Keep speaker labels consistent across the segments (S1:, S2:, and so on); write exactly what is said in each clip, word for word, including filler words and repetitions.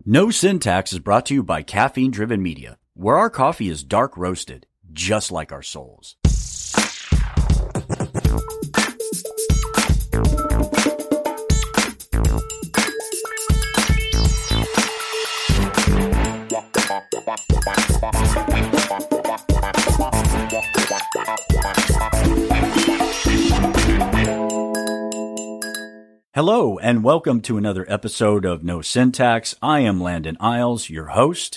S1: No Syntax is brought to you by Caffeine Driven Media, where our coffee is dark roasted, just like our souls. Hello, and welcome to another episode of No Syntax. I am Landon Isles, your host,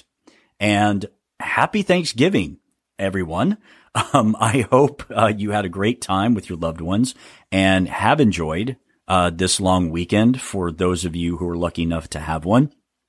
S1: and happy Thanksgiving, everyone. Um, I hope uh, you had a great time with your loved ones and have enjoyed uh, this long weekend for those of you who are lucky enough to have one.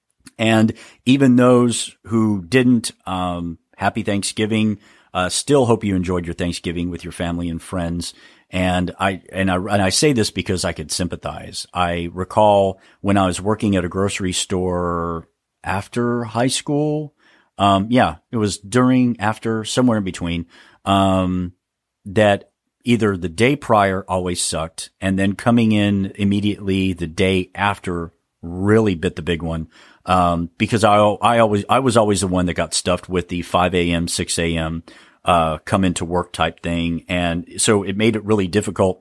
S1: And even those who didn't, um, happy Thanksgiving. Uh, still hope you enjoyed your Thanksgiving with your family and friends. And I, and I, and I say this because I could sympathize. I recall when I was working at a grocery store after high school. Um, yeah, it was during, after, somewhere in between, um, that either the day prior always sucked, and then coming in immediately the day after really bit the big one. Um, because I, I always, I was always the one that got stuffed with the five a.m., six a.m., uh, come into work type thing. And so it made it really difficult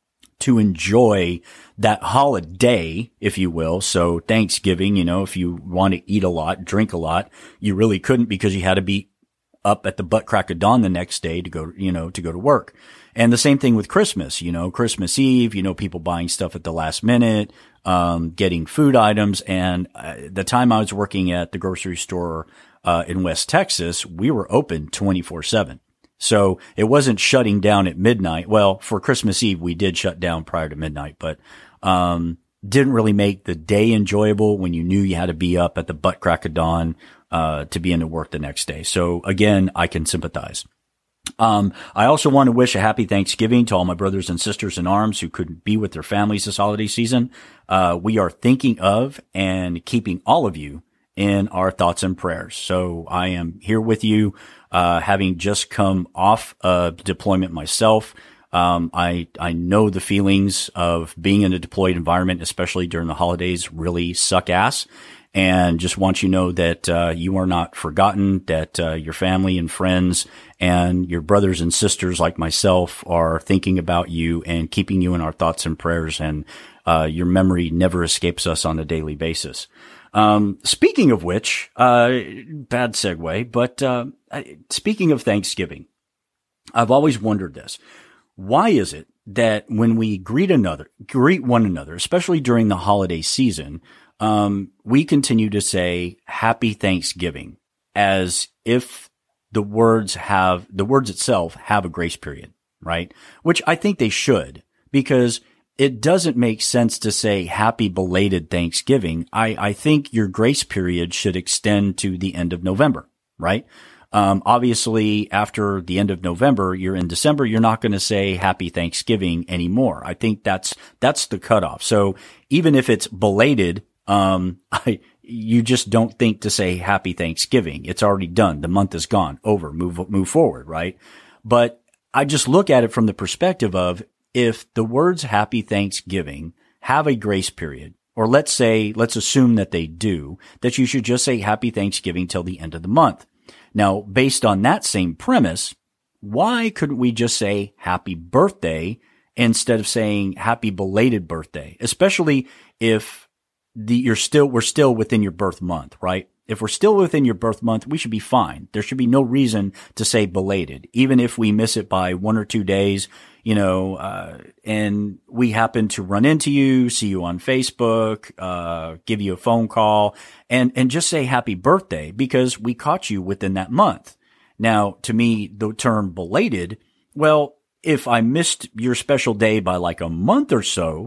S1: to enjoy that holiday, if you will. So Thanksgiving, you know, if you want to eat a lot, drink a lot, you really couldn't because you had to be up at the butt crack of dawn the next day to go, you know, to go to work. And the same thing with Christmas, you know, Christmas Eve, you know, people buying stuff at the last minute, um, getting food items. And uh, the time I was working at the grocery store, uh, in West Texas, we were open twenty-four seven. So it wasn't shutting down at midnight. Well, for Christmas Eve, we did shut down prior to midnight, but, um, didn't really make the day enjoyable when you knew you had to be up at the butt crack of dawn, uh, to be into work the next day. So again, I can sympathize. Um, I also want to wish a happy Thanksgiving to all my brothers and sisters in arms who couldn't be with their families this holiday season. Uh, we are thinking of and keeping all of you in our thoughts and prayers. So I am here with you, uh, having just come off a deployment myself. Um, I, I know the feelings of being in a deployed environment, especially during the holidays, really suck ass. And just want you to know that, uh, you are not forgotten, that, uh, your family and friends and your brothers and sisters like myself are thinking about you and keeping you in our thoughts and prayers. And, uh, your memory never escapes us on a daily basis. Um, speaking of which, uh, bad segue, but, uh, speaking of Thanksgiving, I've always wondered this. Why is it that when we greet another, greet one another, especially during the holiday season, um, we continue to say happy Thanksgiving as if the words have, the words itself have a grace period, right? Which I think they should, because it doesn't make sense to say happy belated Thanksgiving. I, I think your grace period should extend to the end of November, right? Um, obviously after the end of November, you're in December, you're not going to say happy Thanksgiving anymore. I think that's, that's the cutoff. So even if it's belated, um, I, you just don't think to say happy Thanksgiving. It's already done. The month is gone, over, move, move forward, right? But I just look at it from the perspective of, if the words happy Thanksgiving have a grace period, or let's say, let's assume that they do, that you should just say happy Thanksgiving till the end of the month. Now, based on that same premise, why couldn't we just say happy birthday instead of saying happy belated birthday? Especially if the, you're still, we're still within your birth month, right? If we're still within your birth month, we should be fine. There should be no reason to say belated, even if we miss it by one or two days, you know, uh, and we happen to run into you, see you on Facebook, uh, give you a phone call and, and just say happy birthday because we caught you within that month. Now, to me, the term belated, well, if I missed your special day by like a month or so,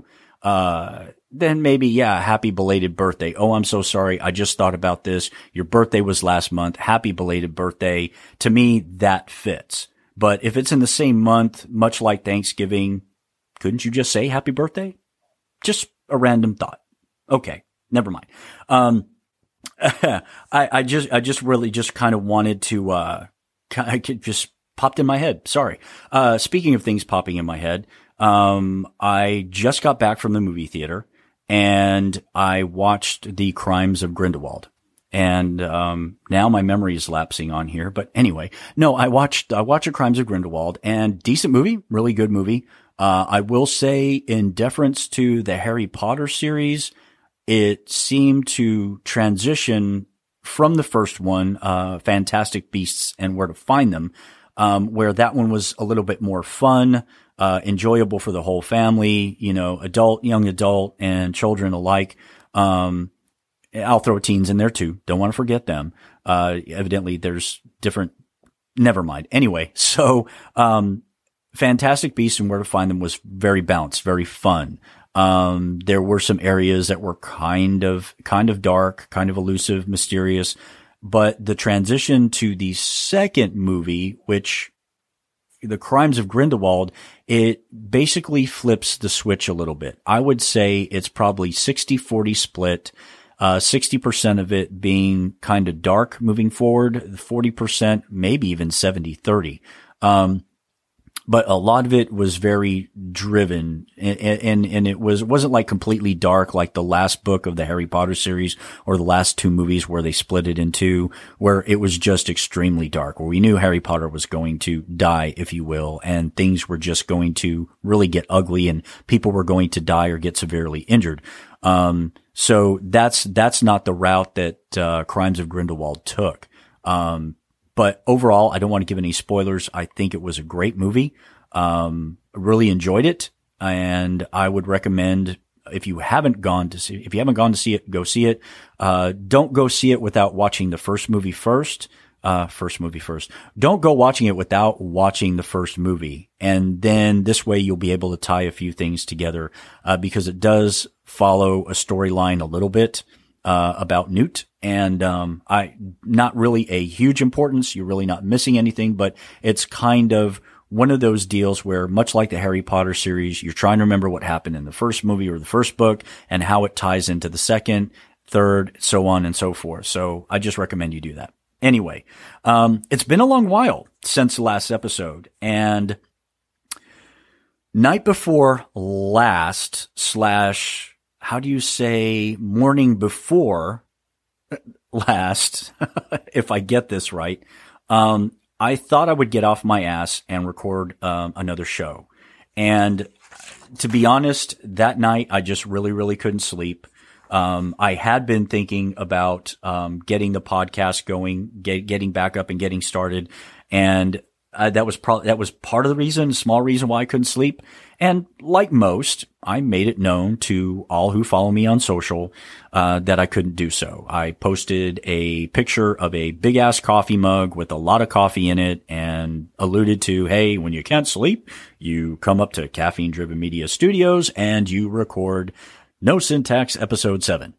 S1: uh, then maybe, yeah, happy belated birthday. Oh, I'm so sorry. I just thought about this. Your birthday was last month. Happy belated birthday. To me, that fits. But if it's in the same month, much like Thanksgiving, couldn't you just say happy birthday? Just a random thought. Okay. Never mind. Um, I, I just, I just really just kind of wanted to, uh, I could just popped in my head. Sorry. Uh, speaking of things popping in my head, um, I just got back from the movie theater and I watched The Crimes of Grindelwald. And, um, now my memory is lapsing on here. But anyway, no, I watched, I watched Crimes of Grindelwald, and decent movie, really good movie. Uh, I will say, in deference to the Harry Potter series, it seemed to transition from the first one, uh, Fantastic Beasts and Where to Find Them, um, where that one was a little bit more fun, uh, enjoyable for the whole family, you know, adult, young adult, and children alike. Um, I'll throw teens in there too. Don't want to forget them. Uh, evidently there's different, never mind. Anyway, so, um, Fantastic Beasts and Where to Find Them was very balanced, very fun. Um, there were some areas that were kind of, kind of dark, kind of elusive, mysterious, but the transition to the second movie, which The Crimes of Grindelwald, it basically flips the switch a little bit. I would say it's probably sixty forty split. Uh, sixty percent of it being kind of dark moving forward, forty percent, maybe even seventy thirty. Um, but a lot of it was very driven, and, and, and it was, wasn't like completely dark like the last book of the Harry Potter series or the last two movies where they split it in two, where it was just extremely dark, where we knew Harry Potter was going to die, if you will, and things were just going to really get ugly and people were going to die or get severely injured. Um, so that's, that's not the route that, uh, Crimes of Grindelwald took. Um, but overall, I don't want to give any spoilers. I think it was a great movie. Um, really enjoyed it. And I would recommend, if you haven't gone to see, if you haven't gone to see it, go see it. Uh, don't go see it without watching the first movie first. Uh, first movie first. Don't go watching it without watching the first movie. And then this way you'll be able to tie a few things together, uh, because it does follow a storyline a little bit, uh, about Newt. And, um, I, not really a huge importance. You're really not missing anything, but it's kind of one of those deals where, much like the Harry Potter series, you're trying to remember what happened in the first movie or the first book and how it ties into the second, third, so on and so forth. So I just recommend you do that. Anyway, um, it's been a long while since the last episode, and night before last slash, how do you say, morning before last, if I get this right, um, I thought I would get off my ass and record um, another show. And to be honest, that night I just really, really couldn't sleep. Um, I had been thinking about, um, getting the podcast going, get, getting back up and getting started. And, uh, that was probably, that was part of the reason, small reason why I couldn't sleep. And like most, I made it known to all who follow me on social, uh, that I couldn't do so. I posted a picture of a big ass coffee mug with a lot of coffee in it and alluded to, hey, when you can't sleep, you come up to Caffeine Driven Media Studios and you record No Syntax episode seven.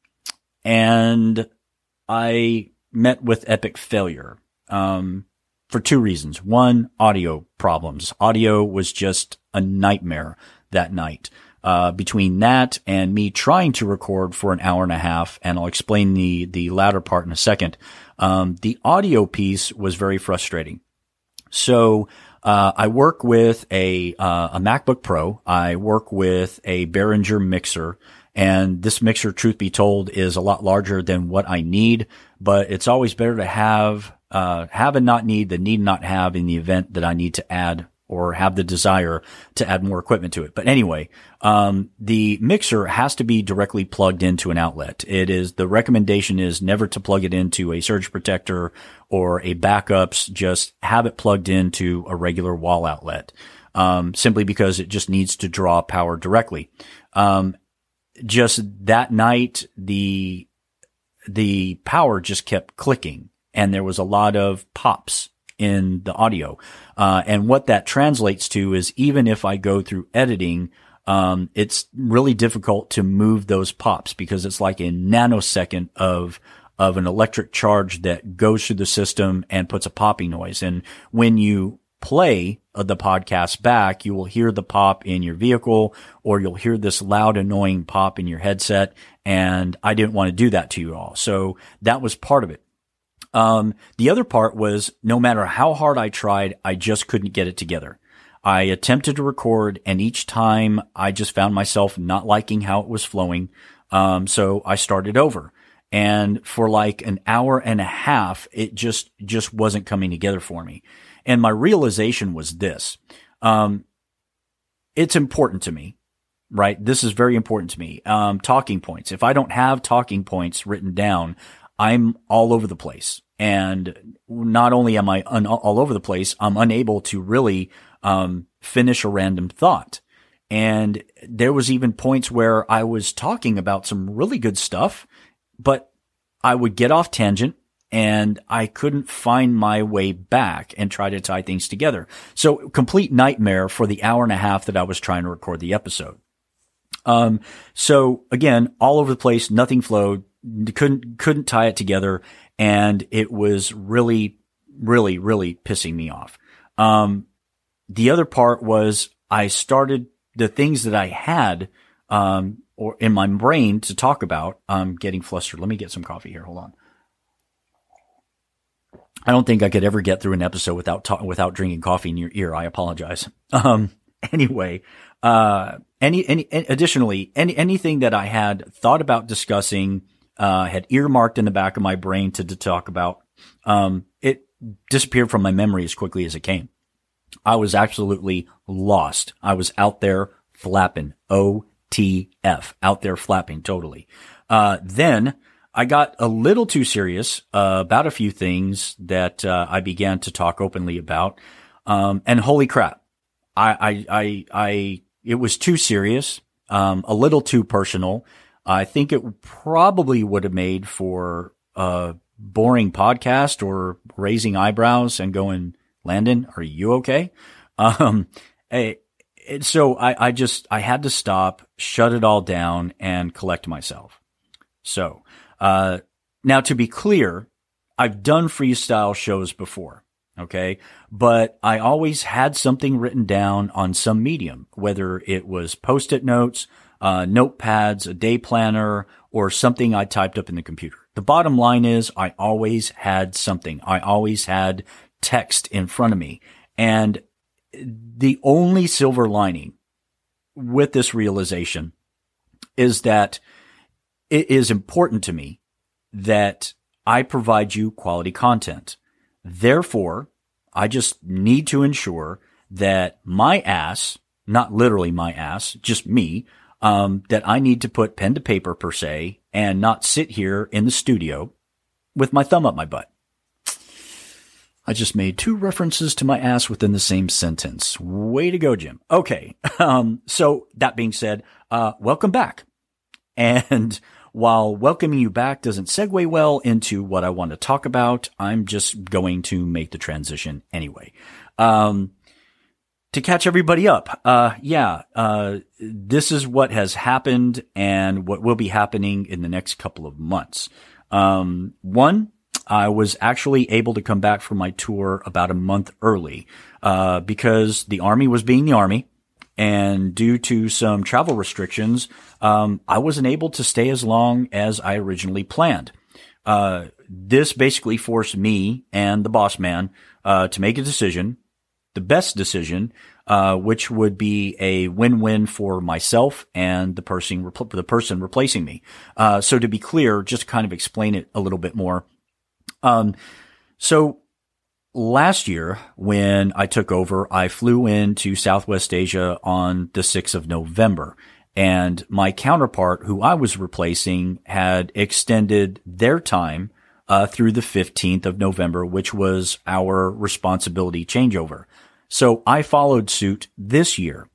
S1: And I met with epic failure, um, for two reasons. One, audio problems. Audio was just a nightmare that night. Uh, between that and me trying to record for an hour and a half, and I'll explain the, the latter part in a second. Um, the audio piece was very frustrating. So, Uh, I work with a, uh, a MacBook Pro. I work with a Behringer mixer, and this mixer, truth be told, is a lot larger than what I need, but it's always better to have, uh, have and not need than need not have in the event that I need to add or have the desire to add more equipment to it. But anyway, um, the mixer has to be directly plugged into an outlet. It is, the recommendation is never to plug it into a surge protector or a backups, just have it plugged into a regular wall outlet, um, simply because it just needs to draw power directly. Um, just that night, the, the power just kept clicking and there was a lot of pops in the audio. Uh, and what that translates to is, even if I go through editing, um, it's really difficult to move those pops because it's like a nanosecond of, of an electric charge that goes through the system and puts a popping noise. And when you play the podcast back, you will hear the pop in your vehicle, or you'll hear this loud, annoying pop in your headset. And I didn't want to do that to you all. So that was part of it. Um, the other part was, no matter how hard I tried, I just couldn't get it together. I attempted to record, and each time I just found myself not liking how it was flowing. Um, so I started over. And for like an hour and a half, it just, just wasn't coming together for me. And my realization was this, um, it's important to me, right? This is very important to me. Um, talking points. If I don't have talking points written down, I'm all over the place. And not only am I un- all over the place, I'm unable to really, um, finish a random thought. And there was even points where I was talking about some really good stuff, but I would get off tangent and I couldn't find my way back and try to tie things together. So complete nightmare for the hour and a half that I was trying to record the episode. Um, so again, all over the place, nothing flowed, couldn't, couldn't tie it together. And it was really, really, really pissing me off. Um, the other part was I started the things that I had, um, or in my brain to talk about. I'm getting flustered. Let me get some coffee here. Hold on. I don't think I could ever get through an episode without ta- without drinking coffee in your ear. I apologize. Um, anyway, uh, any, any, additionally, any, anything that I had thought about discussing, uh, had earmarked in the back of my brain to, to talk about, um, it disappeared from my memory as quickly as it came. I was absolutely lost. I was out there flapping. O T F. Out there flapping totally. Uh, then I got a little too serious, uh, about a few things that, uh, I began to talk openly about. Um, and holy crap. I, I, I, I, it was too serious, um, a little too personal. I think it probably would have made for a boring podcast or raising eyebrows and going, Landon, are you okay? Um, it, it, so I, I just, I had to stop, shut it all down and collect myself. So, uh, now to be clear, I've done freestyle shows before. Okay. But I always had something written down on some medium, whether it was post-it notes, uh, notepads, a day planner, or something I typed up in the computer. The bottom line is I always had something. I always had text in front of me. And the only silver lining with this realization is that it is important to me that I provide you quality content. Therefore, I just need to ensure that my ass, not literally my ass, just me, um, that I need to put pen to paper per se and not sit here in the studio with my thumb up my butt. I just made two references to my ass within the same sentence. Way to go, Jim. Okay. Um, so that being said, uh, welcome back. And while welcoming you back doesn't segue well into what I want to talk about, I'm just going to make the transition anyway. Um, to catch everybody up, uh, yeah, uh, this is what has happened and what will be happening in the next couple of months. Um, one, I was actually able to come back from my tour about a month early, uh, because the Army was being the Army. And due to some travel restrictions, um, I wasn't able to stay as long as I originally planned. Uh, this basically forced me and the boss man, uh, to make a decision, the best decision, uh, which would be a win-win for myself and the person, repl- the person replacing me. Uh, so to be clear, just to kind of explain it a little bit more. Um, so last year when I took over, I flew into Southwest Asia on the sixth of November, and my counterpart who I was replacing had extended their time, uh, through the fifteenth of November, which was our responsibility changeover. So I followed suit this year,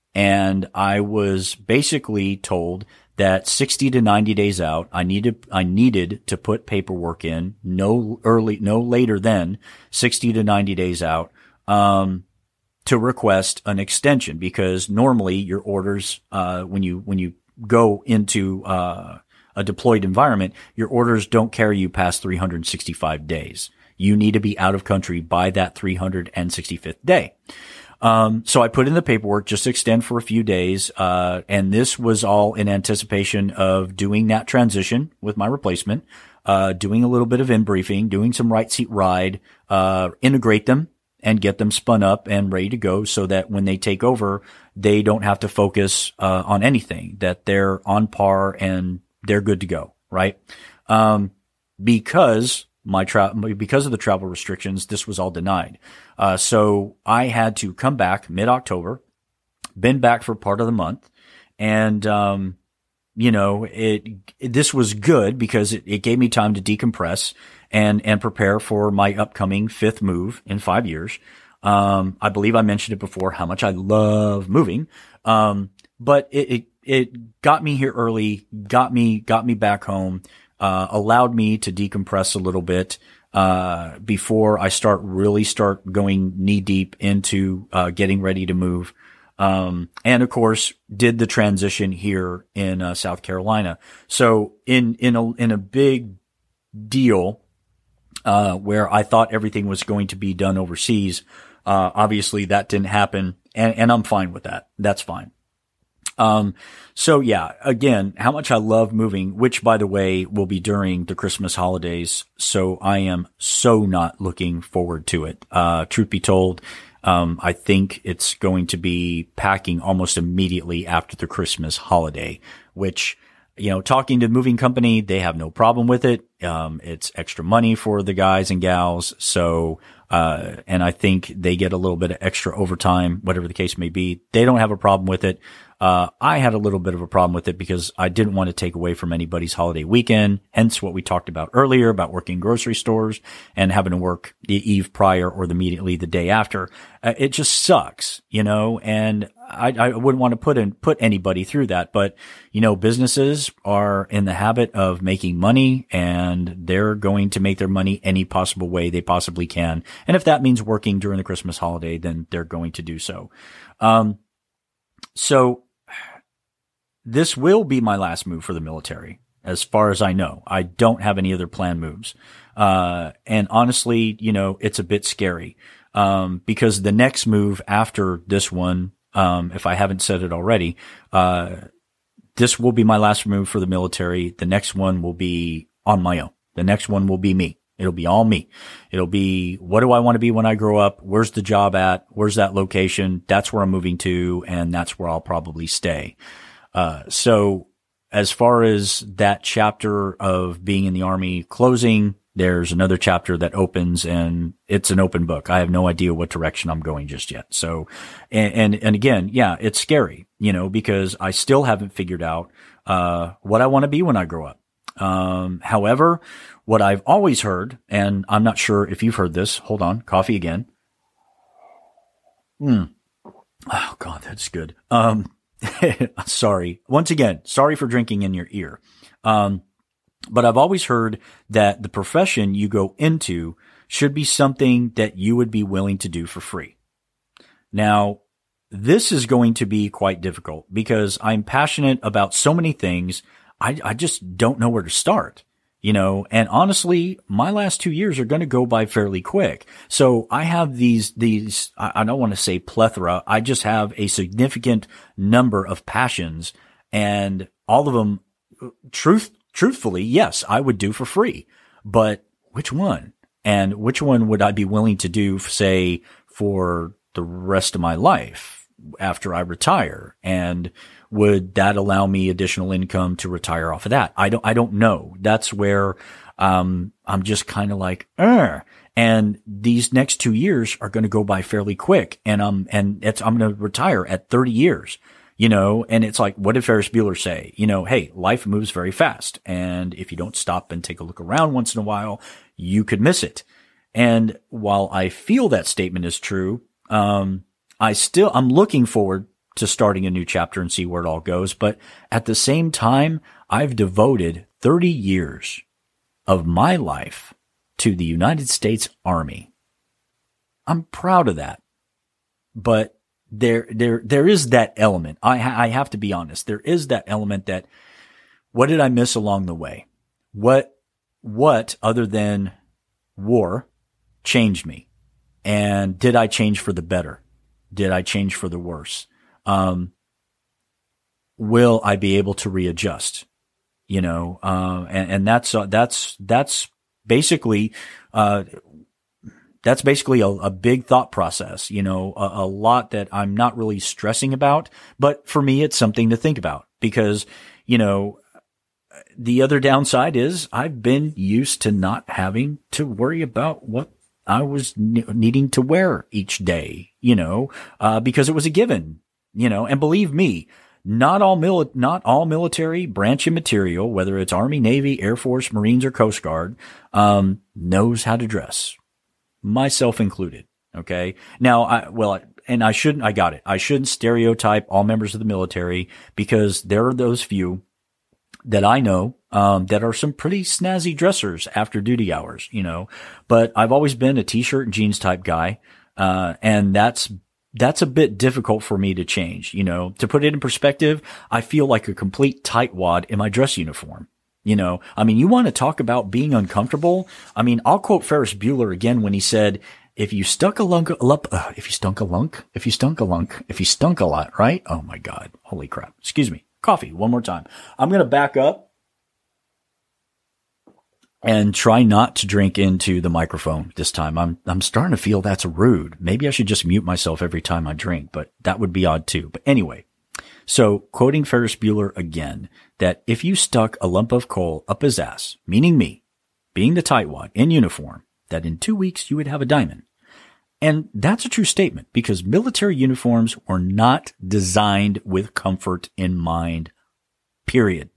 S1: and I was basically told that sixty to ninety days out, I needed, I needed to put paperwork in no early, no later than sixty to ninety days out, um, to request an extension, because normally your orders, uh, when you, when you go into, uh, a deployed environment, your orders don't carry you past three hundred sixty-five days. You need to be out of country by that three hundred sixty-fifth day. Um, so I put in the paperwork just to extend for a few days. Uh, and this was all in anticipation of doing that transition with my replacement, uh, doing a little bit of in briefing, doing some right seat ride, uh, integrate them and get them spun up and ready to go so that when they take over, they don't have to focus, uh, on anything, that they're on par and they're good to go. Right. Um, because my tra- because of the travel restrictions, this was all denied. Uh, so I had to come back mid-October, been back for part of the month, and, um, you know, it, it this was good because it, it gave me time to decompress and, and prepare for my upcoming fifth move in five years. Um, I believe I mentioned it before, how much I love moving. Um, but it, it, it got me here early, got me, got me back home, uh, allowed me to decompress a little bit, uh, before I start really start going knee deep into, uh, getting ready to move. Um, and of course did the transition here in, uh, South Carolina. So in, in a, in a big deal, uh, where I thought everything was going to be done overseas, Uh, obviously that didn't happen, and, and I'm fine with that. That's fine. Um, so yeah, again, how much I love moving, which by the way will be during the Christmas holidays. So I am so not looking forward to it. Uh, truth be told, um, I think it's going to be packing almost immediately after the Christmas holiday, which, you know, talking to the moving company, they have no problem with it. Um, it's extra money for the guys and gals. So, uh, and I think they get a little bit of extra overtime, whatever the case may be. They don't have a problem with it. Uh, I had a little bit of a problem with it because I didn't want to take away from anybody's holiday weekend. Hence what we talked about earlier about working grocery stores and having to work the eve prior or the immediately the day after. Uh, it just sucks, you know, and I, I wouldn't want to put in, put anybody through that. But, you know, businesses are in the habit of making money and they're going to make their money any possible way they possibly can. And if that means working during the Christmas holiday, then they're going to do so. Um, so this will be my last move for the military, as far as I know. I don't have any other planned moves. Uh, and honestly, you know, it's a bit scary, um, because the next move after this one, um, if I haven't said it already, uh, this will be my last move for the military. The next one will be on my own. The next one will be me. It'll be all me. It'll be, what do I want to be when I grow up? Where's the job at? Where's that location? That's where I'm moving to, and that's where I'll probably stay. Uh, so as far as that chapter of being in the Army closing, there's another chapter that opens, and it's an open book. I have no idea what direction I'm going just yet. So, and, and, and again, yeah, it's scary, you know, because I still haven't figured out, uh, what I want to be when I grow up. Um, however, what I've always heard, and I'm not sure if you've heard this, hold on, coffee again. Hmm. Oh God, that's good. Um, sorry. Once again, sorry for drinking in your ear. Um, but I've always heard that the profession you go into should be something that you would be willing to do for free. Now, this is going to be quite difficult because I'm passionate about so many things. I, I just don't know where to start, you know, and honestly, my last two years are going to go by fairly quick. So I have these, these, I don't want to say plethora. I just have a significant number of passions, and all of them, truth, truthfully, yes, I would do for free, but which one? And which one would I be willing to do, say, for the rest of my life after I retire? And would that allow me additional income to retire off of that? I don't, I don't know. That's where, um, I'm just kind of like, er, and these next two years are going to go by fairly quick. And, um, and it's, I'm going to retire at thirty years, you know, and it's like, what did Ferris Bueller say? You know, hey, life moves very fast. And if you don't stop and take a look around once in a while, you could miss it. And while I feel that statement is true, um, I still, I'm looking forward to starting a new chapter and see where it all goes. But at the same time, I've devoted thirty years of my life to the United States Army. I'm proud of that. But there, there, there is that element. I, ha- I have to be honest. There is that element that, what did I miss along the way? What, what other than war changed me? And did I change for the better? Did I change for the worse? Um, will I be able to readjust? You know, uh, and, and that's, uh, that's, that's basically, uh, that's basically a, a big thought process, you know, a, a lot that I'm not really stressing about, but for me, it's something to think about because, you know, the other downside is I've been used to not having to worry about what I was ne- needing to wear each day, you know, uh, because it was a given, you know, and believe me, not all mili- not all military branch and material, whether it's Army, Navy, Air Force, Marines, or Coast Guard, um, knows how to dress, myself included. Okay. Now, I, well, and I shouldn't, I got it. I shouldn't stereotype all members of the military because there are those few that I know, um, that are some pretty snazzy dressers after duty hours, you know, but I've always been a t-shirt and jeans type guy. Uh, and that's, that's a bit difficult for me to change, you know, to put it in perspective. I feel like a complete tightwad in my dress uniform. You know, I mean, you want to talk about being uncomfortable. I mean, I'll quote Ferris Bueller again when he said, if you stunk a lunk, uh, if you stunk a lunk, if you stunk a lunk, if you stunk a lot, right? Oh my God. Holy crap. Excuse me. Coffee one more time. I'm going to back up and try not to drink into the microphone this time. I'm, I'm starting to feel that's rude. Maybe I should just mute myself every time I drink, but that would be odd too. But anyway, so quoting Ferris Bueller again, that if you stuck a lump of coal up his ass, meaning me, being the tightwad in uniform, that in two weeks you would have a diamond. And that's a true statement because military uniforms were not designed with comfort in mind, period.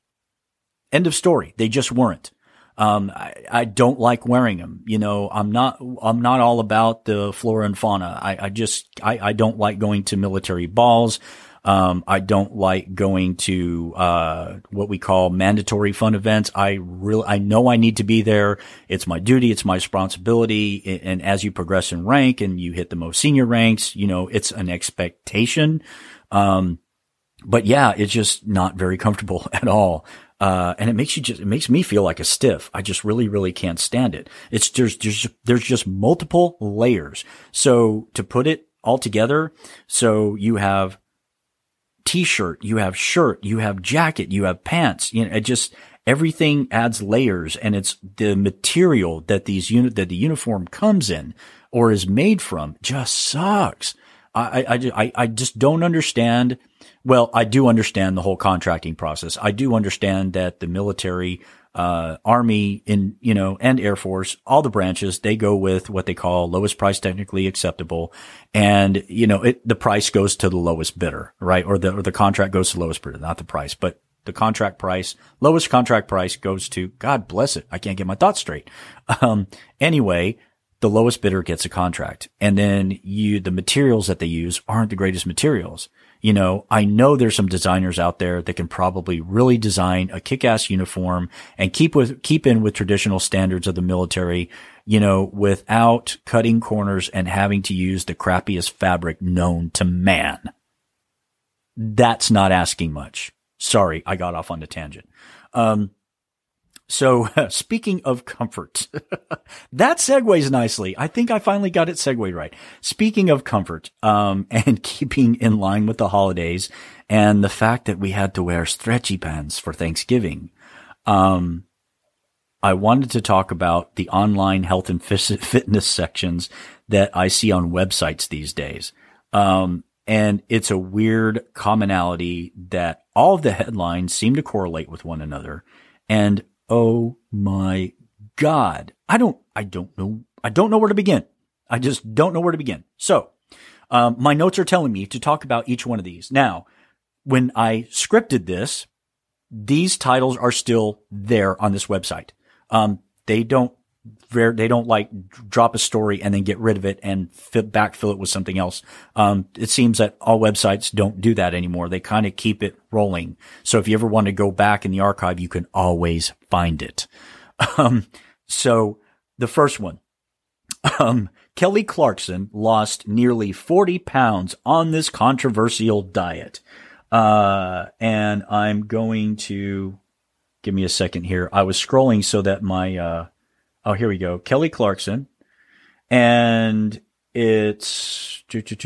S1: End of story. They just weren't. Um, I, I don't like wearing them. You know, I'm not, I'm not all about the flora and fauna. I, I just, I, I don't like going to military balls. Um, I don't like going to, uh, what we call mandatory fun events. I really, I know I need to be there. It's my duty. It's my responsibility. And as you progress in rank and you hit the most senior ranks, you know, it's an expectation. Um, but yeah, it's just not very comfortable at all. Uh, and it makes you just, it makes me feel like a stiff. I just really, really can't stand it. It's, there's, there's, there's just multiple layers. So to put it all together, so you have t-shirt, you have shirt, you have jacket, you have pants, you know, it just, everything adds layers and it's the material that these unit, that the uniform comes in or is made from just sucks. I, I, I, I just don't understand. Well, I do understand the whole contracting process. I do understand that the military, uh, Army in, you know, and Air Force, all the branches, they go with what they call lowest price technically acceptable. And, you know, it, the price goes to the lowest bidder, right? Or the, or the contract goes to the lowest bidder, not the price, but the contract price, lowest contract price goes to, God bless it. I can't get my thoughts straight. Um, anyway, the lowest bidder gets a contract. And then you, the materials that they use aren't the greatest materials. You know, I know there's some designers out there that can probably really design a kick-ass uniform and keep with, keep in with traditional standards of the military, you know, without cutting corners and having to use the crappiest fabric known to man. That's not asking much. Sorry, I got off on the tangent. Um, So uh, speaking of comfort, that segues nicely. I think I finally got it segued right. Speaking of comfort, um, and keeping in line with the holidays and the fact that we had to wear stretchy pants for Thanksgiving, um, I wanted to talk about the online health and fitness sections that I see on websites these days. Um, and it's a weird commonality that all of the headlines seem to correlate with one another. And oh my God. I don't, I don't know. I don't know where to begin. I just don't know where to begin. So, um, my notes are telling me to talk about each one of these. Now, when I scripted this, these titles are still there on this website. Um, they don't, they don't like drop a story and then get rid of it and fit, backfill it with something else. Um, it seems that all websites don't do that anymore. They kind of keep it rolling. So if you ever want to go back in the archive, you can always find it. Um, so the first one, um, Kelly Clarkson lost nearly forty pounds on this controversial diet. Uh, and I'm going to give me a second here. I was scrolling so that my, uh, Oh, here we go. Kelly Clarkson. And it's,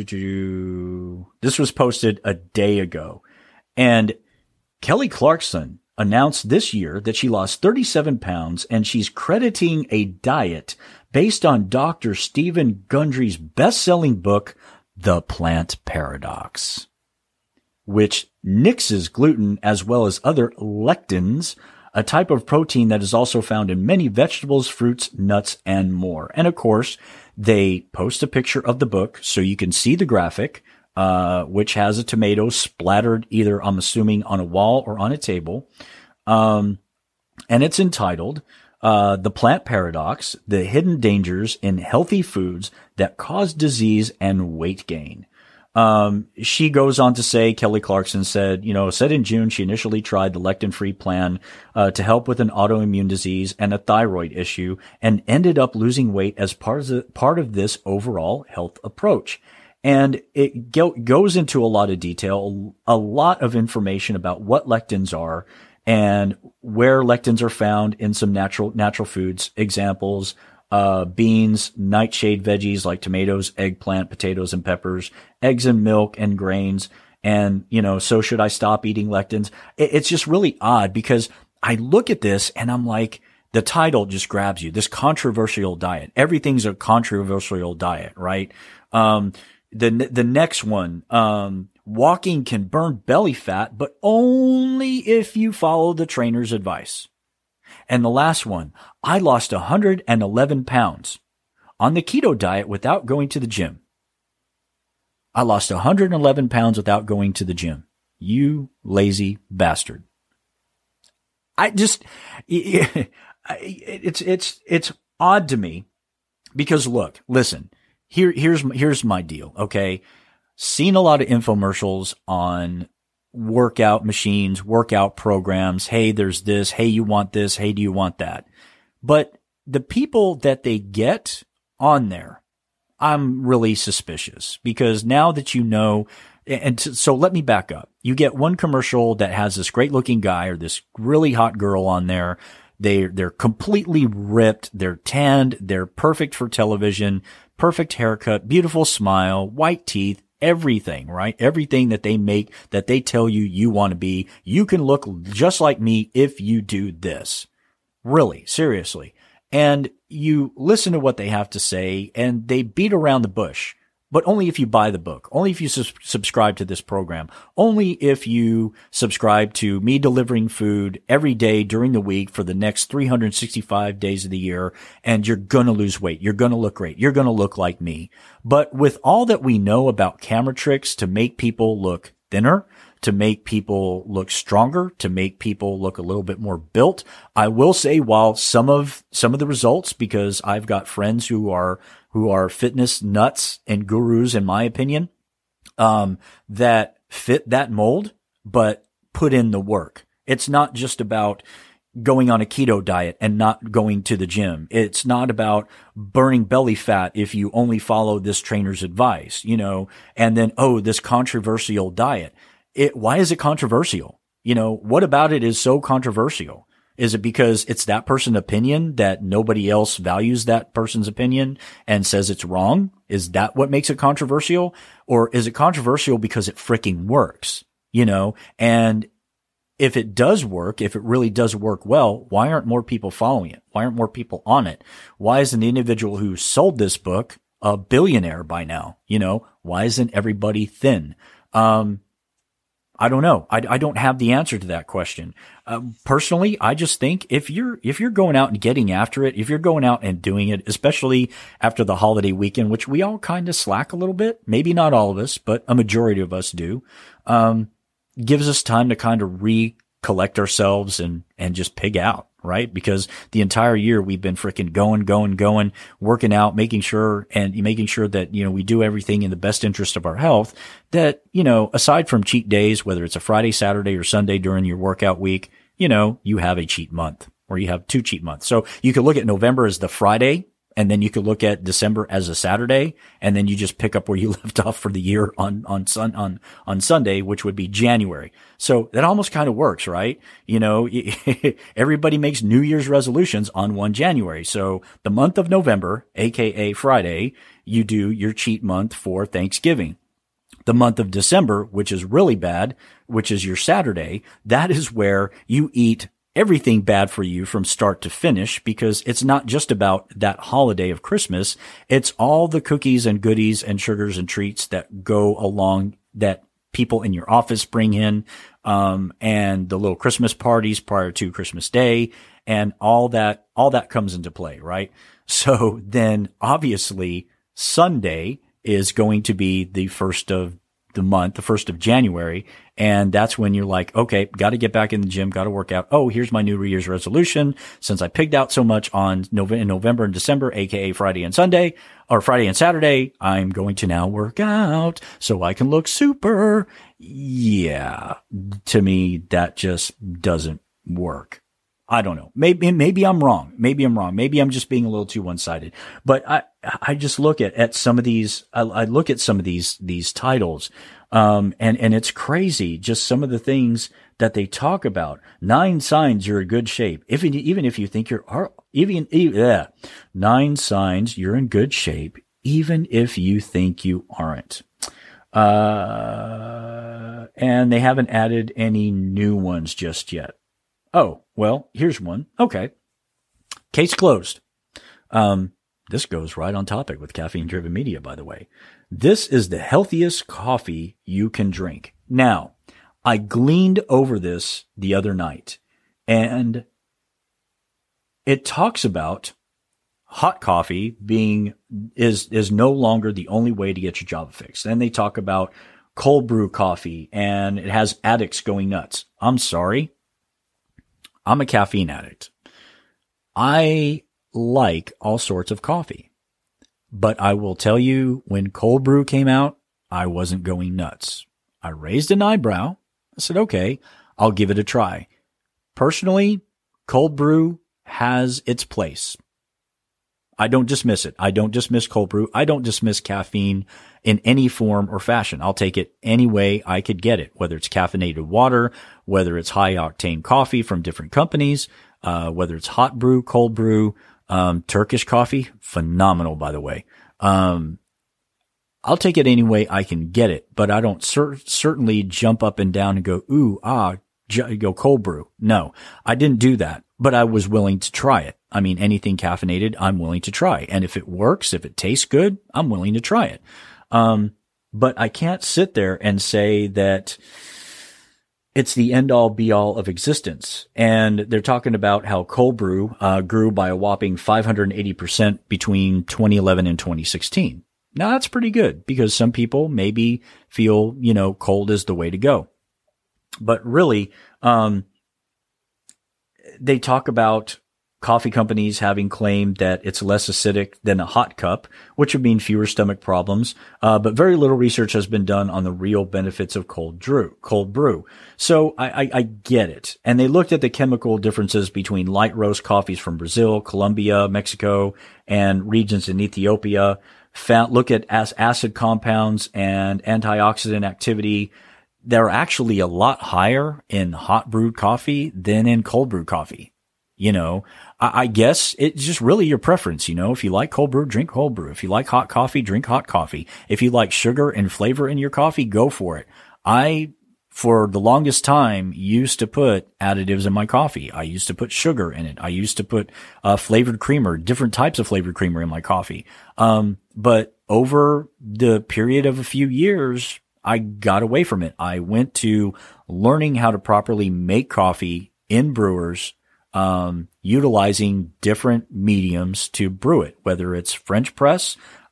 S1: this was posted a day ago. And Kelly Clarkson announced this year that she lost thirty-seven pounds and she's crediting a diet based on Doctor Stephen Gundry's best-selling book, The Plant Paradox, which nixes gluten as well as other lectins a type of protein that is also found in many vegetables, fruits, nuts, and more. And of course, they post a picture of the book so you can see the graphic, uh, which has a tomato splattered either, I'm assuming, on a wall or on a table. Um, and it's entitled, uh, The Plant Paradox, The Hidden Dangers in Healthy Foods That Cause Disease and Weight Gain. Um, she goes on to say, Kelly Clarkson said, you know, said in June, she initially tried the lectin-free plan, uh, to help with an autoimmune disease and a thyroid issue and ended up losing weight as part of the, part of this overall health approach. And it go, goes into a lot of detail, a lot of information about what lectins are and where lectins are found in some natural, natural foods. Examples, Uh, beans, nightshade veggies like tomatoes, eggplant, potatoes, and peppers, eggs and milk and grains. And, you know, so should I stop eating lectins? It, it's just really odd because I look at this and I'm like, the title just grabs you. This controversial diet. Everything's a controversial diet, right? Um, the, the next one, um, walking can burn belly fat, but only if you follow the trainer's advice. And the last one, I lost one hundred eleven pounds on the keto diet without going to the gym. I lost one hundred eleven pounds without going to the gym. You lazy bastard. I just, it's, it's, it's odd to me because look, listen, here, here's, here's my deal. Okay. Seen a lot of infomercials on workout machines, workout programs. Hey, there's this. Hey, you want this. Hey, do you want that? But the people that they get on there, I'm really suspicious because now that you know, and so let me back up. You get one commercial that has this great looking guy or this really hot girl on there. They, they're completely ripped. They're tanned. They're perfect for television, perfect haircut, beautiful smile, white teeth. Everything, right? Everything that they make, that they tell you you want to be, you can look just like me if you do this. Really, seriously. And you listen to what they have to say and they beat around the bush, but only if you buy the book, only if you sus- subscribe to this program, only if you subscribe to me delivering food every day during the week for the next three hundred sixty-five days of the year. And you're going to lose weight. You're going to look great. You're going to look like me. But with all that we know about camera tricks to make people look thinner, to make people look stronger, to make people look a little bit more built, I will say while some of, some of the results, because I've got friends who are, who are fitness nuts and gurus, in my opinion, um, that fit that mold, but put in the work. It's not just about going on a keto diet and not going to the gym. It's not about burning belly fat if you only follow this trainer's advice, you know, and then, oh, this controversial diet. It, why is it controversial? You know, what about it is so controversial? Is it because it's that person's opinion that nobody else values that person's opinion and says it's wrong? Is that what makes it controversial? Or is it controversial because it freaking works? You know, and if it does work, if it really does work well, why aren't more people following it? Why aren't more people on it? Why isn't the individual who sold this book a billionaire by now? You know, why isn't everybody thin? Um, I don't know. I, I don't have the answer to that question. Uh, personally, I just think if you're, if you're going out and getting after it, if you're going out and doing it, especially after the holiday weekend, which we all kind of slack a little bit, maybe not all of us, but a majority of us do, um, gives us time to kind of recollect ourselves and, and just pig out, right? Because the entire year we've been freaking going, going, going, working out, making sure and making sure that, you know, we do everything in the best interest of our health that, you know, aside from cheat days, whether it's a Friday, Saturday or Sunday during your workout week, you know, you have a cheat month or you have two cheat months. So you could look at November as the Friday. And then you could look at December as a Saturday, and then you just pick up where you left off for the year on, on sun, on, on Sunday, which would be January. So that almost kind of works, right? You know, everybody makes New Year's resolutions on first of January. So the month of November, aka Friday, you do your cheat month for Thanksgiving. The month of December, which is really bad, which is your Saturday, that is where you eat everything bad for you from start to finish, because it's not just about that holiday of Christmas. It's all the cookies and goodies and sugars and treats that go along that people in your office bring in, um, and the little Christmas parties prior to Christmas Day, and all that, all that comes into play, right? So then obviously Sunday is going to be the first of the month, the first of January. And that's when you're like, okay, got to get back in the gym, got to work out. Oh, here's my New Year's resolution. Since I pigged out so much on November, in November and December, aka Friday and Sunday, or Friday and Saturday, I'm going to now work out so I can look super. Yeah. To me, that just doesn't work. I don't know. Maybe, maybe I'm wrong. Maybe I'm wrong. Maybe I'm just being a little too one-sided, but I, I just look at, at some of these, I, I look at some of these, these titles, um, and, and it's crazy. Just some of the things that they talk about. Nine signs you're in good shape. If, even if you think you're, even, yeah, nine signs you're in good shape, even if you think you aren't. Uh, and they haven't added any new ones just yet. Oh, well, here's one. Okay. Case closed. Um, this goes right on topic with caffeine-driven media, by the way. This is the healthiest coffee you can drink. Now, I gleaned over this the other night, and it talks about hot coffee being, is, is no longer the only way to get your Java fix. Then they talk about cold brew coffee, and it has addicts going nuts. I'm sorry. I'm a caffeine addict. I like all sorts of coffee, but I will tell you, when cold brew came out, I wasn't going nuts. I raised an eyebrow. I said, okay, I'll give it a try. Personally, cold brew has its place. I don't dismiss it. I don't dismiss cold brew. I don't dismiss caffeine in any form or fashion. I'll take it any way I could get it, whether it's caffeinated water, whether it's high octane coffee from different companies, uh, whether it's hot brew, cold brew, um, Turkish coffee, phenomenal, by the way. Um, I'll take it any way I can get it, but I don't cer- certainly jump up and down and go, ooh, ah, j- go cold brew. No, I didn't do that, but I was willing to try it. I mean, anything caffeinated, I'm willing to try. And if it works, if it tastes good, I'm willing to try it. Um, but I can't sit there and say that it's the end all be all of existence. And they're talking about how cold brew, uh, grew by a whopping five hundred eighty percent between twenty eleven and twenty sixteen. Now that's pretty good, because some people maybe feel, you know, cold is the way to go. But really, um, they talk about coffee companies having claimed that it's less acidic than a hot cup, which would mean fewer stomach problems. Uh, but very little research has been done on the real benefits of cold brew. Cold brew. So I, I, I get it. And they looked at the chemical differences between light roast coffees from Brazil, Colombia, Mexico, and regions in Ethiopia. Found, look at as acid compounds and antioxidant activity. They're actually a lot higher in hot brewed coffee than in cold brewed coffee. You know, I, I guess it's just really your preference. You know, if you like cold brew, drink cold brew. If you like hot coffee, drink hot coffee. If you like sugar and flavor in your coffee, go for it. I, for the longest time, used to put additives in my coffee. I used to put sugar in it. I used to put uh, flavored creamer, different types of flavored creamer in my coffee. Um, but over the period of a few years, I got away from it. I went to learning how to properly make coffee in brewers, um, utilizing different mediums to brew it, whether it's French press,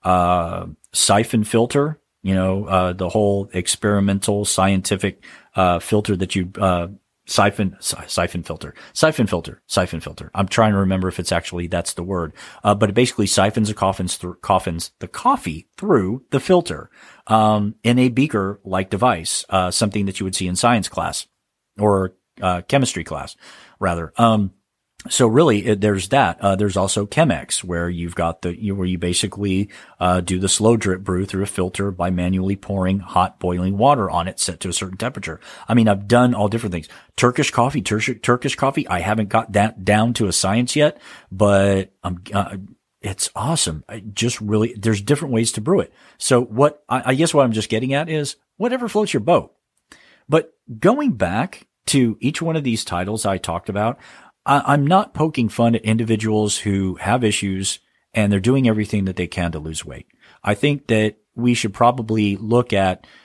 S1: uh, siphon filter, you know, uh, the whole experimental scientific, uh, filter that you, uh, siphon, siphon filter, siphon filter, siphon filter. I'm trying to remember if it's actually, that's the word. Uh, but it basically siphons the coffins through, coffins, the coffee through the filter, um, in a beaker-like device, uh, something that you would see in science class or, uh, chemistry class, rather. Um, so really, it, there's that. Uh, there's also Chemex, where you've got the, you, where you basically, uh, do the slow drip brew through a filter by manually pouring hot boiling water on it set to a certain temperature. I mean, I've done all different things. Turkish coffee, Turkish, Turkish coffee. I haven't got that down to a science yet, but I'm, uh, it's awesome. I just really, there's different ways to brew it. So what, I, I guess what I'm just getting at is whatever floats your boat. But going back to each one of these titles I talked about, I'm not poking fun at individuals who have issues and they're doing everything that they can to lose weight. I think that we should probably look at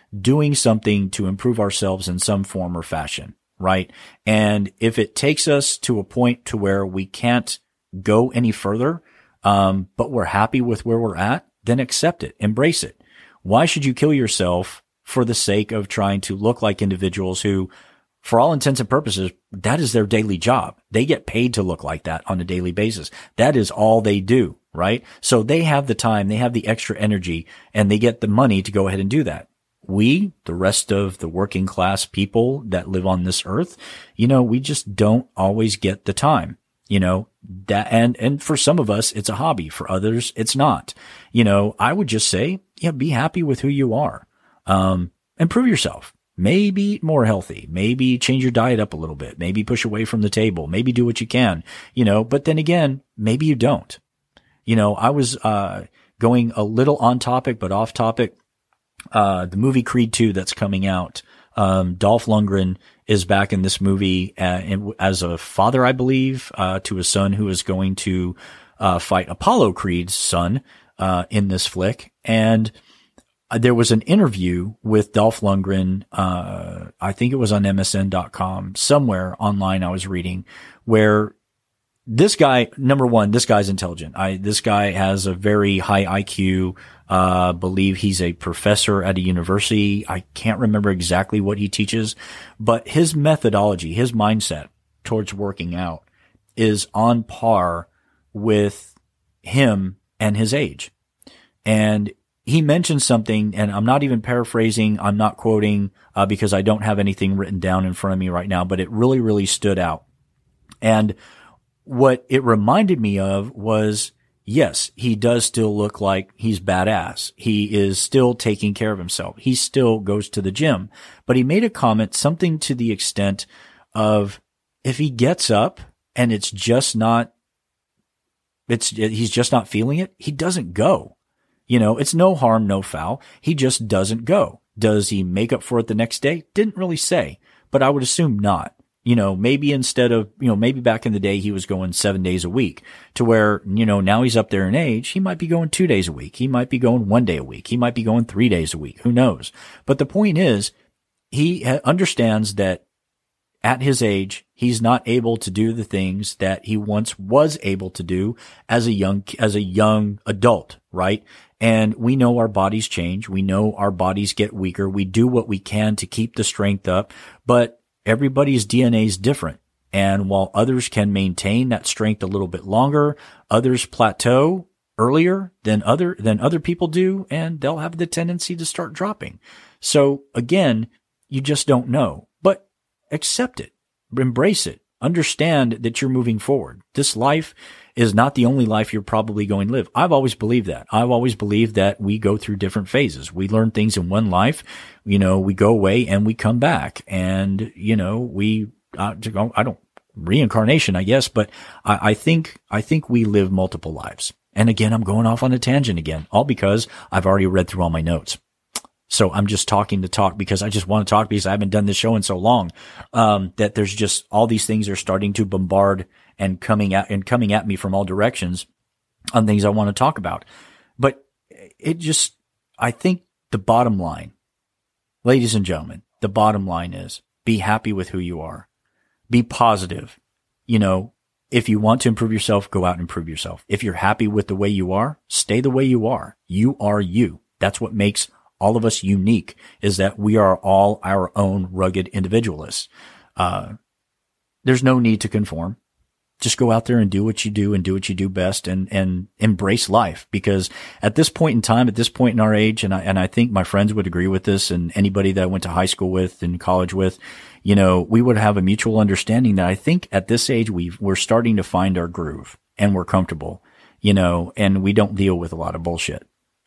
S1: doing something to improve ourselves in some form or fashion, right? And if it takes us to a point to where we can't go any further, um, but we're happy with where we're at, then accept it, embrace it. Why should you kill yourself for the sake of trying to look like individuals who, for all intents and purposes, that is their daily job. They get paid to look like that on a daily basis. That is all they do, right? So they have the time, they have the extra energy, and they get the money to go ahead and do that. We, the rest of the working class people that live on this earth, you know, we just don't always get the time, you know, that, and, and for some of us, it's a hobby. For others, it's not. You know, I would just say, yeah, be happy with who you are. Um, improve yourself. Maybe eat more healthy. Maybe change your diet up a little bit. Maybe push away from the table. Maybe do what you can, you know, but then again, maybe you don't. You know, I was, uh, going a little on topic, but off topic. Uh, the movie Creed two that's coming out. Um, Dolph Lundgren is back in this movie uh, in, as a father, I believe, uh, to a son who is going to, uh, fight Apollo Creed's son, uh, in this flick. And there was an interview with Dolph Lundgren. Uh, I think it was on M S N dot com, somewhere online I was reading, where this guy, number one, this guy's intelligent. I, this guy has a very high I Q, uh, believe he's a professor at a university. I can't remember exactly what he teaches, but his methodology, his mindset towards working out is on par with him and his age. And he mentioned something, and I'm not even paraphrasing, I'm not quoting, uh, because I don't have anything written down in front of me right now, but it really, really stood out. And what it reminded me of was, yes, he does still look like he's badass. He is still taking care of himself. He still goes to the gym. But he made a comment, something to the extent of, if he gets up and it's just not, it's, he's just not feeling it, he doesn't go. You know, it's no harm, no foul. He just doesn't go. Does he make up for it the next day? Didn't really say, but I would assume not. You know, maybe instead of, you know, maybe back in the day he was going seven days a week, to where, you know, now he's up there in age. He might be going two days a week. He might be going one day a week. He might be going three days a week. Who knows? But the point is, he understands that at his age, he's not able to do the things that he once was able to do as a young, as a young adult, right? And we know our bodies change. We know our bodies get weaker. We do what we can to keep the strength up, but everybody's D N A is different. And while others can maintain that strength a little bit longer, others plateau earlier than other, than other people do, and they'll have the tendency to start dropping. So again, you just don't know, but accept it, embrace it, understand that you're moving forward. This life is not the only life you're probably going to live. I've always believed that. I've always believed that we go through different phases. We learn things in one life, you know, we go away and we come back, and, you know, we, uh, I don't, reincarnation, I guess, but I, I think, I think we live multiple lives. And again, I'm going off on a tangent again, all because I've already read through all my notes. So I'm just talking to talk because I just want to talk because I haven't done this show in so long, um, that there's just all these things are starting to bombard and coming at, and coming at me from all directions on things I want to talk about. But it just, I think the bottom line, ladies and gentlemen, the bottom line is be happy with who you are. Be positive. You know, if you want to improve yourself, go out and improve yourself. If you're happy with the way you are, stay the way you are. You are you. That's what makes all of us unique, is that we are all our own rugged individualists. Uh, there's no need to conform. Just go out there and do what you do and do what you do best, and, and embrace life. Because at this point in time, at this point in our age, and I, and I think my friends would agree with this, and anybody that I went to high school with and college with, you know, we would have a mutual understanding that I think at this age, we've, we're starting to find our groove and we're comfortable, you know, and we don't deal with a lot of bullshit.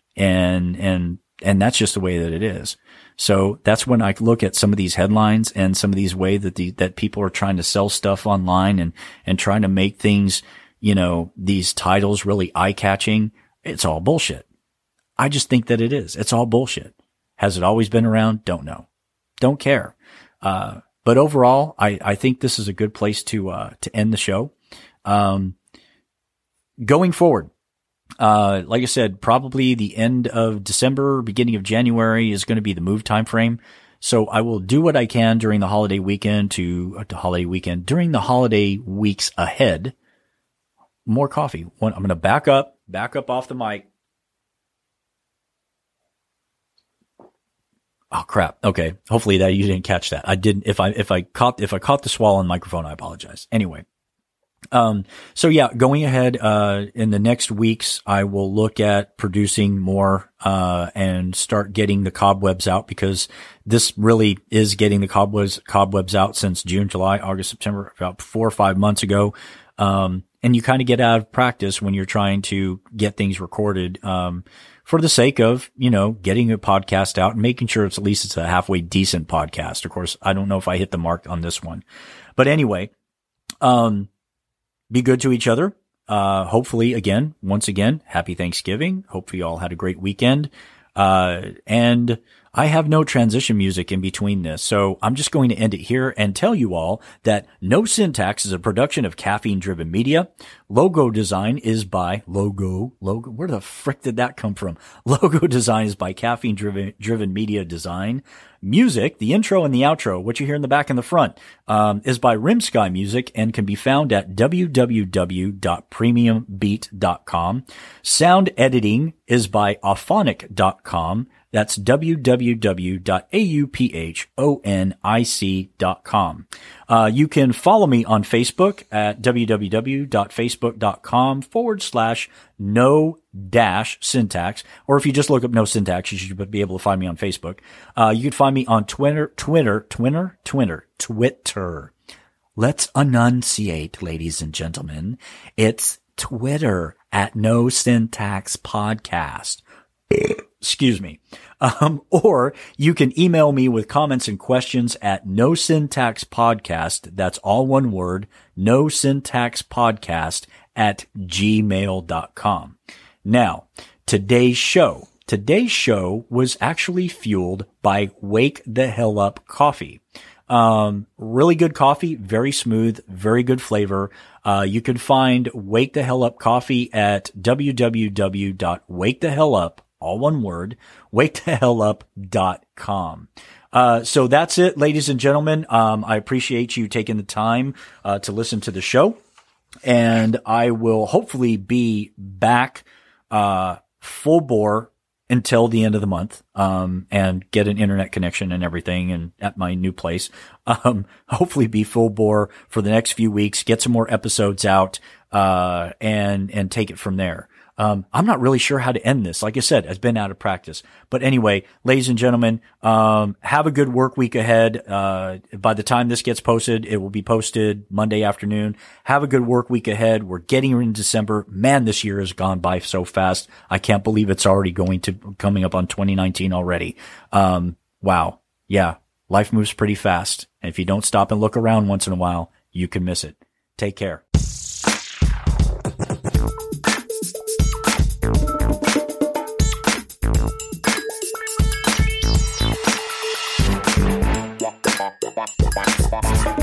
S1: And, and, and that's just the way that it is. So that's when I look at some of these headlines and some of these ways that the, that people are trying to sell stuff online and, and trying to make things, you know, these titles really eye catching. It's all bullshit. I just think that it is. It's all bullshit. Has it always been around? Don't know. Don't care. Uh, but overall, I, I think this is a good place to, uh, to end the show. Um, going forward, Uh, like I said, probably the end of December, beginning of January is going to be the move time frame. So I will do what I can during the holiday weekend to, uh, the holiday weekend, during the holiday weeks ahead. More coffee. One, I'm going to back up, back up off the mic. Oh crap. Okay. Hopefully that you didn't catch that. I didn't. If I, if I caught, if I caught the swallow on the microphone, I apologize. Anyway. Um, so yeah, going ahead, uh, in the next weeks, I will look at producing more, uh, and start getting the cobwebs out, because this really is getting the cobwebs, cobwebs out since June, July, August, September, about four or five months ago. Um, and you kind of get out of practice when you're trying to get things recorded, um, for the sake of, you know, getting a podcast out and making sure it's at least it's a halfway decent podcast. Of course, I don't know if I hit the mark on this one, but anyway, um, be good to each other. Uh, hopefully again, once again, happy Thanksgiving. Hopefully you all had a great weekend. Uh, and I have no transition music in between this. So I'm just going to end it here and tell you all that No Syntax is a production of Caffeine Driven Media. Logo design is by logo, logo. Where the frick did that come from? Logo design is by Caffeine Driven, Driven Media Design. Music, the intro and the outro, what you hear in the back and the front, um, is by Rimsky Music and can be found at w w w dot premium beat dot com. Sound editing is by auphonic dot com. That's w w w dot auphonic dot com. Uh, you can follow me on Facebook at w w w dot facebook dot com forward slash no dash syntax. Or if you just look up No Syntax, you should be able to find me on Facebook. Uh, you can find me on Twitter, Twitter, Twitter, Twitter, Twitter. Let's enunciate, ladies and gentlemen. It's Twitter at No Syntax Podcast. Excuse me. Um, or you can email me with comments and questions at No Syntax Podcast. That's all one word. No Syntax Podcast at gmail dot com. Now, today's show, today's show was actually fueled by Wake the Hell Up Coffee. Um, really good coffee, very smooth, very good flavor. Uh, you can find Wake the Hell Up Coffee at w w w dot wake the hell up, all one word, wake the hell up dot com. Uh, so that's it, ladies and gentlemen. Um, I appreciate you taking the time, uh, to listen to the show, and I will hopefully be back, uh, full bore until the end of the month, um, and get an internet connection and everything and at my new place. Um, hopefully be full bore for the next few weeks, get some more episodes out, uh, and, and take it from there. Um, I'm not really sure how to end this. Like I said, I've been out of practice. But anyway, ladies and gentlemen, um, have a good work week ahead. Uh, by the time this gets posted, it will be posted Monday afternoon. Have a good work week ahead. We're getting into December. Man, this year has gone by so fast. I can't believe it's already going to, coming up on twenty nineteen already. Um, wow. Yeah. Life moves pretty fast. And if you don't stop and look around once in a while, you can miss it. Take care.
S2: Bye.